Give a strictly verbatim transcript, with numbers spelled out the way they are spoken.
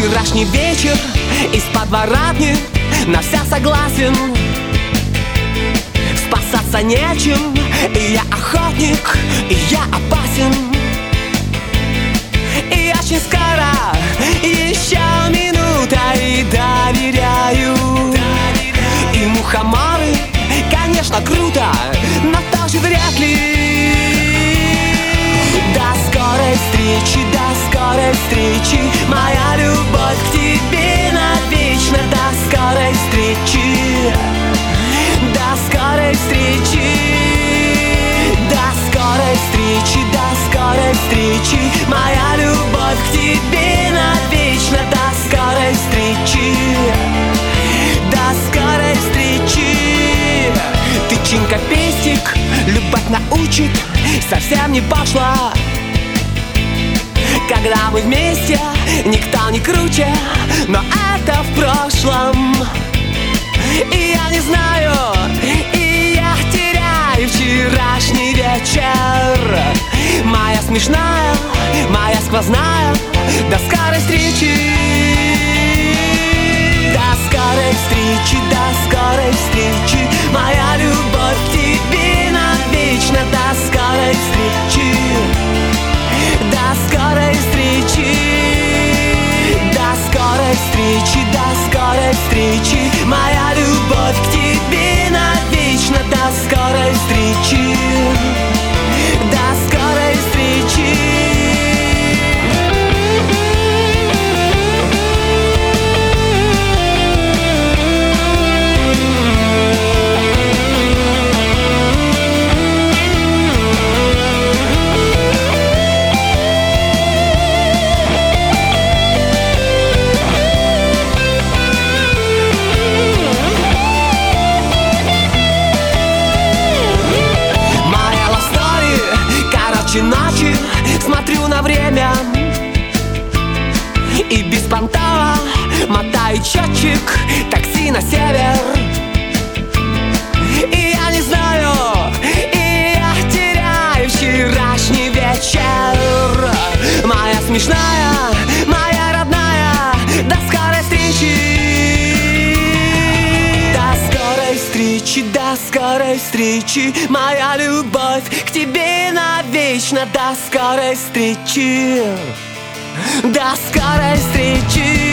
Вчерашний вечер из подворотни на вся согласен. Спасаться нечем, и я охотник, и я опасен. И очень скоро, еще минута, и доверяю. И мухоморы, конечно, круто, но тоже вряд ли. До скорой встречи, до скорой встречи, моя любовь к тебе навечно. До скорой встречи, до скорой встречи, до скорой встречи, до скорой встречи, моя любовь к тебе навечно. До скорой встречи, до скорой встречи. Тычинка пестик, любовь научит, совсем не пошла. Когда мы вместе, никто не круче, но это в прошлом. И я не знаю, и я теряю вчерашний вечер. Моя смешная, моя сквозная, до скорой встречи. До скорой встречи, до скорой встречи, моя любовь к тебе навечно. До скорой встречи, до скорой встречи, до скорой встречи, до скорой встречи, моя любовь к тебе навечно. До скорой встречи, до скорой встречи. Ночи смотрю на время и беспонтово мотаю счетчик такси на север. И я не знаю, и я теряю вчерашний вечер. Моя смешная, моя родная, до скорой встречи. До скорой встречи, до скорой встречи, моя любовь к тебе навечно. До скорой встречи, до скорой встречи.